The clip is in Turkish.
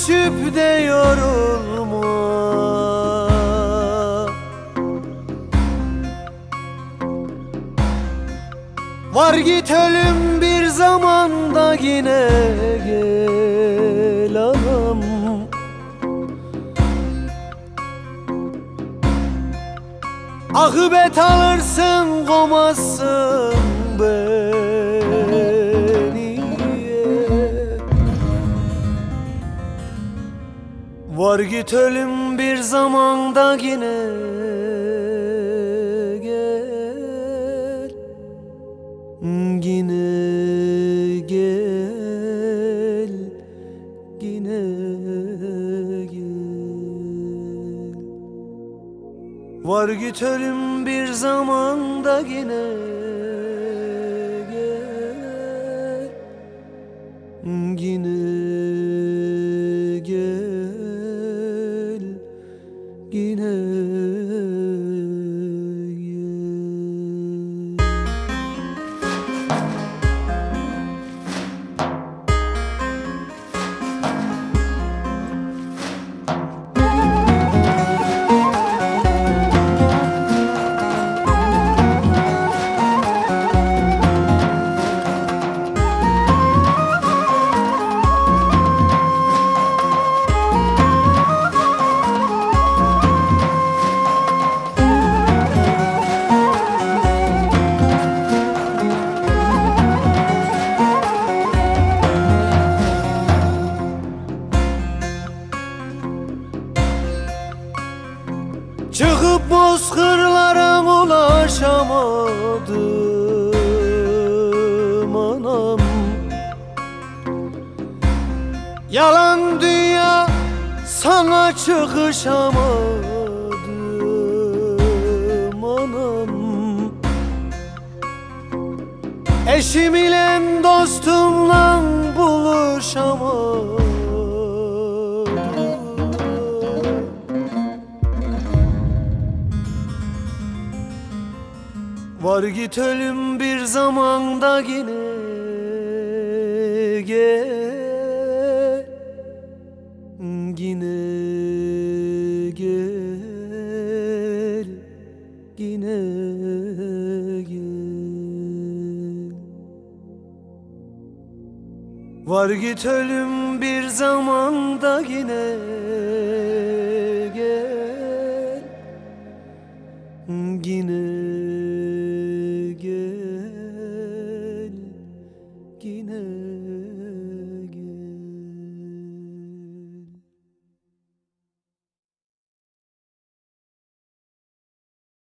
düşüp de yorulma. Var git ölüm bir zamanda yine gel anam. Akıbet alırsın komazsın beni. Var git ölüm bir zamanda yine gel. Yine gel, yine gel. Var git ölüm bir zamanda yine gel. Yine gel, yine çıkıp bozkırlara ulaşamadım anam. Yalan dünya sana çıkışamadım anam. Eşim ile dostumla buluşamadım. Var git ölüm bir zamanda yine gel. Yine gel, yine gel. Var git ölüm bir zamanda yine gel. Yine gel, yine